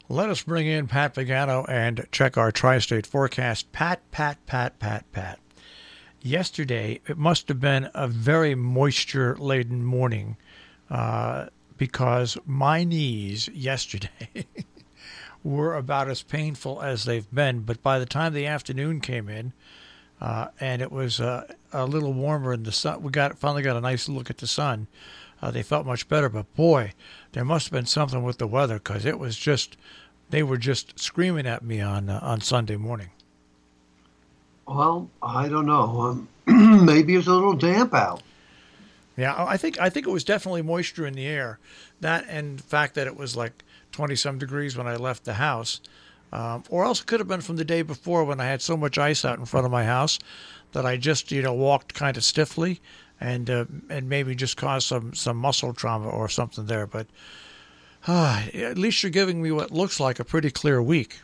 Let us bring in Pat Pagano and check our tri-state forecast. Pat. Yesterday, it must have been a very moisture-laden morning because my knees yesterday were about as painful as they've been. But by the time the afternoon came in, and it was a little warmer in the sun, finally got a nice look at the sun. They felt much better. But boy, there must have been something with the weather because it was just they were just screaming at me on Sunday morning. Well, I don't know. Maybe it's a little damp out. Yeah, I think it was definitely moisture in the air. That and the fact that it was like 20 some degrees when I left the house. Or else it could have been from the day before when I had so much ice out in front of my house that I just walked kind of stiffly and maybe just caused some muscle trauma or something there. But at least you're giving me what looks like a pretty clear week.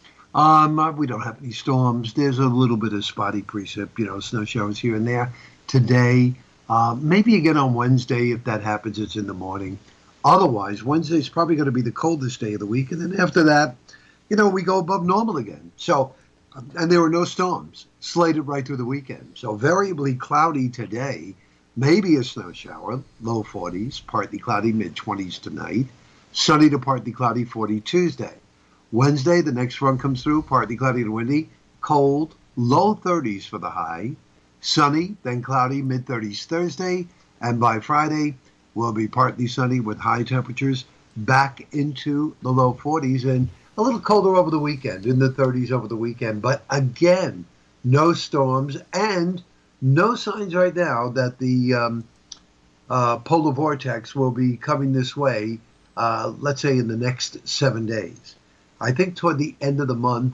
We don't have any storms. There's a little bit of spotty precip, snow showers here and there today. Maybe again on Wednesday. If that happens, it's in the morning. Otherwise, Wednesday's probably going to be the coldest day of the week. And then after that, we go above normal again. So, and there were no storms slated right through the weekend. So variably cloudy today, maybe a snow shower, low 40s, partly cloudy, mid-20s tonight. Sunny to partly cloudy, 40 Tuesday. Wednesday, the next front comes through, partly cloudy and windy, cold, low 30s for the high, sunny, then cloudy, mid-30s Thursday, and by Friday, will be partly sunny with high temperatures back into the low 40s and a little colder over the weekend, in the 30s over the weekend. But again, no storms and no signs right now that the polar vortex will be coming this way, let's say in the next 7 days. I think toward the end of the month,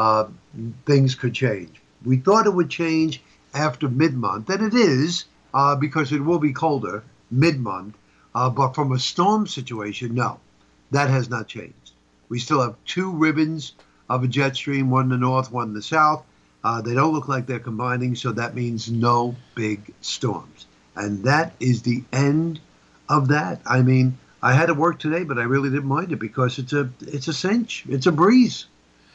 things could change. We thought it would change after mid-month, and it is because it will be colder mid-month. But from a storm situation, no, that has not changed. We still have two ribbons of a jet stream, one in the north, one in the south. They don't look like they're combining, so that means no big storms. And that is the end of that. I mean, I had to work today, but I really didn't mind it because it's a cinch. It's a breeze.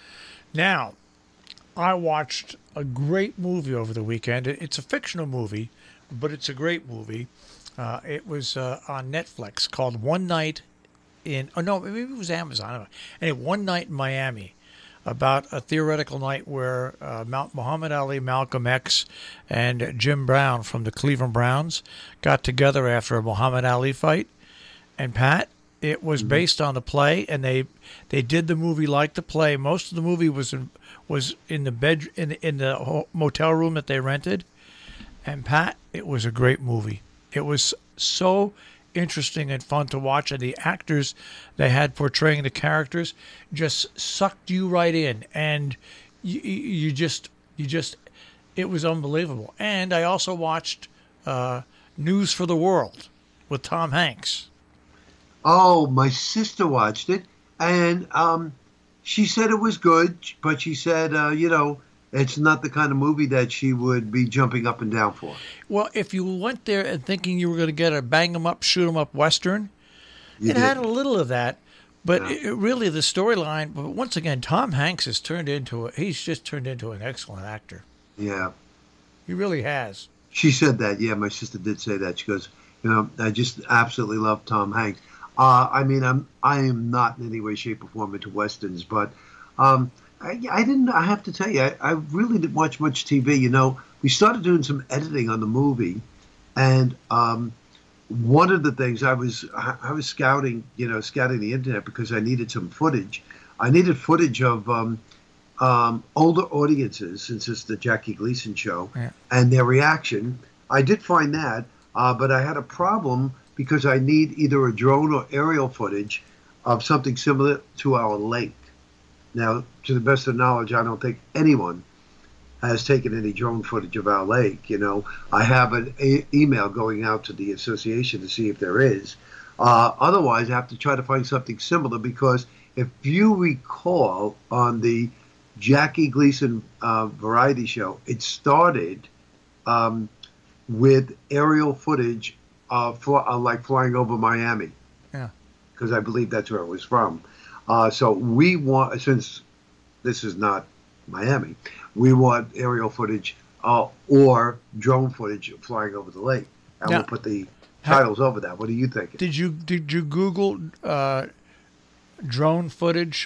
Now, I watched a great movie over the weekend. It's a fictional movie, but it's a great movie. It was on Netflix called One Night in... Oh, no, maybe it was Amazon. Anyway, One Night in Miami, about a theoretical night where Muhammad Ali, Malcolm X, and Jim Brown from the Cleveland Browns got together after a Muhammad Ali fight. And Pat, it was based on the play, and they did the movie like the play. Most of the movie was in the bed in the motel room that they rented. And Pat, it was a great movie. It was so interesting and fun to watch, and the actors they had portraying the characters just sucked you right in, and you just it was unbelievable. And I also watched News for the World with Tom Hanks. Oh, my sister watched it, and she said it was good, but she said, it's not the kind of movie that she would be jumping up and down for. Well, if you went there and thinking you were going to get a bang 'em up, shoot 'em up Western, it had a little of that, but it really the storyline. But once again, Tom Hanks he's just turned into an excellent actor. Yeah, he really has. She said that. Yeah, my sister did say that. She goes, I just absolutely love Tom Hanks. I mean, I am not in any way, shape, or form into Westerns, but I didn't. I have to tell you, I really didn't watch much TV. We started doing some editing on the movie, and one of the things I was scouting, scouting the internet because I needed some footage. I needed footage of older audiences since it's the Jackie Gleason show and their reaction. I did find that, but I had a problem because I need either a drone or aerial footage of something similar to our lake. Now, to the best of knowledge, I don't think anyone has taken any drone footage of our lake. I have an email going out to the association to see if there is. Otherwise, I have to try to find something similar because if you recall on the Jackie Gleason variety show, it started with aerial footage like flying over Miami. Yeah. Because I believe that's where it was from. So we want, since this is not Miami, we want aerial footage or drone footage flying over the lake, and Now, we'll put the ha- titles over that. What are you thinking? did you Google drone footage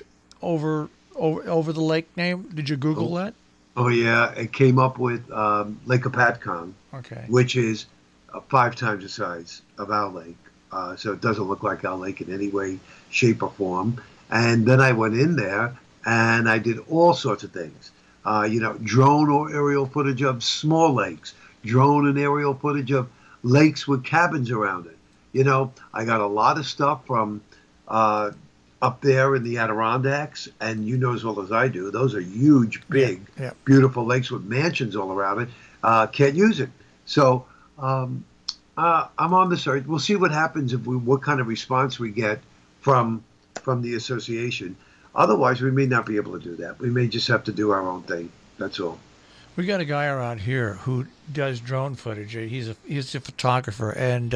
over the lake name? Did you Google Oh, that? oh yeah, it came up with Lake Apatcong, Okay. which is 5 times the size of our lake. So it doesn't look like our lake in any way, shape, or form. And then I went in there and I did all sorts of things. Drone or aerial footage of small lakes, drone and aerial footage of lakes with cabins around it. I got a lot of stuff from uh, up there in the Adirondacks, and you know as well as I do, those are huge, Yeah. big, Yeah. beautiful lakes with mansions all around it. Can't use it. So um, I'm on the search. We'll see what happens what kind of response we get from the association. Otherwise, we may not be able to do that. We may just have to do our own thing. That's all. We got a guy around here who does drone footage. He's a photographer, and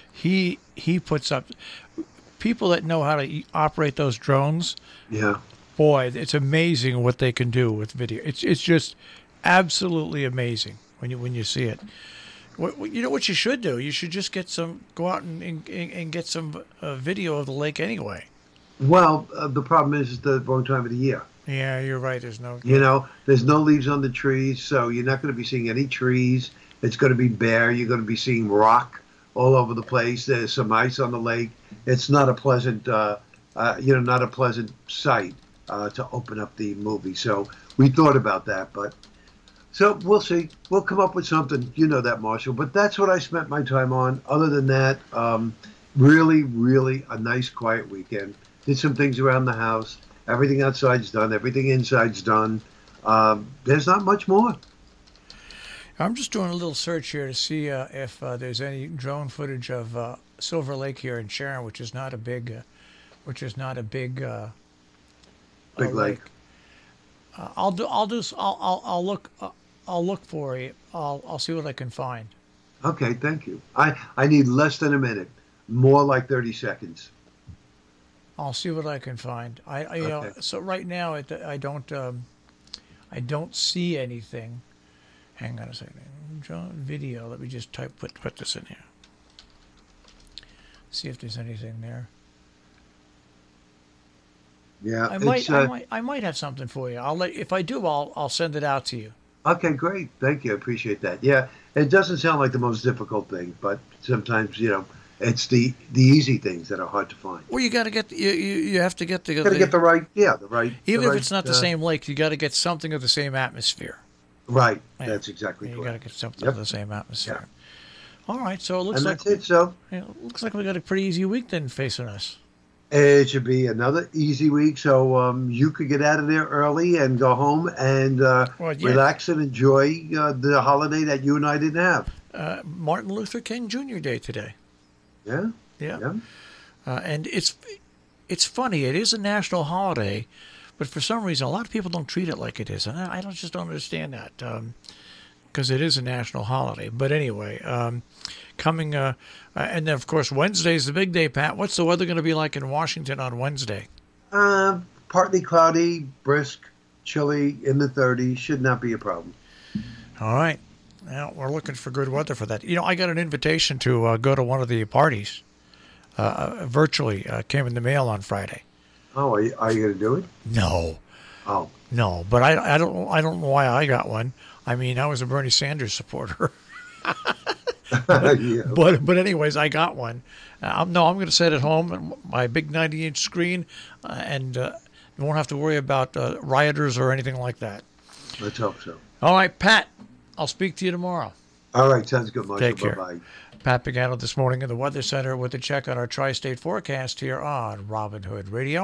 he puts up people that know how to operate those drones. Yeah. Boy, it's amazing what they can do with video. It's just absolutely amazing when you see it. You know what you should do? You should just go out and get some video of the lake anyway. Well, the problem is the wrong time of the year. Yeah, you're right. There's no. There's no leaves on the trees, so you're not going to be seeing any trees. It's going to be bare. You're going to be seeing rock all over the place. There's some ice on the lake. It's not a pleasant, not a pleasant sight to open up the movie. So we thought about that, but so we'll see. We'll come up with something. You know that, Marshall. But that's what I spent my time on. Other than that, really, really a nice, quiet weekend. Did some things around the house. Everything outside's done. Everything inside's done. There's not much more. I'm just doing a little search here to see if there's any drone footage of Silver Lake here in Sharon, which is not a big, Big lake. I'll look for it. I'll see what I can find. Okay, thank you. I need less than a minute. More like 30 seconds. I'll see what I can find. Okay. So right now I don't see anything. Hang on a second. Video. Let me just put this in here. See if there's anything there. Yeah, I might have something for you. If I do, I'll send it out to you. okay, great. Thank you. I appreciate that. Yeah, it doesn't sound like the most difficult thing, but sometimes, it's the easy things that are hard to find. Well, you got to get you have to get Got to get the right, even the if right, it's not the same lake, you got to get something of the same atmosphere. right. Yeah. That's exactly You got to correct. get something Yep. of the same atmosphere. Yeah. All right, so it looks And like that's it. So looks like we got a pretty easy week then facing us. it should be another easy week. So you could get out of there early and go home and Well, yeah. relax and enjoy the holiday that you and I didn't have. Martin Luther King Jr. Day today. Yeah. Yeah. Yeah. And it's funny. It is a national holiday, but for some reason, a lot of people don't treat it like it is, and I just don't understand that because it is a national holiday. But anyway, coming and then of course Wednesday's the big day. Pat, what's the weather going to be like in Washington on Wednesday? Partly cloudy, brisk, chilly, in the 30s. Should not be a problem. All right. Now we're looking for good weather for that. I got an invitation to go to one of the parties virtually. Came in the mail on Friday. Oh, are you going to do it? No. Oh, No, but I don't know why I got one. I mean, I was a Bernie Sanders supporter, yeah. but anyways, I got one. I'm going to sit at home on my big 90-inch screen, and you won't have to worry about rioters or anything like that. Let's hope so. All right, Pat, I'll speak to you tomorrow. All right, sounds good, Marshall. Take care. Bye-bye. Pat Pagano this morning in the Weather Center with a check on our tri-state forecast here on Robin Hood Radio.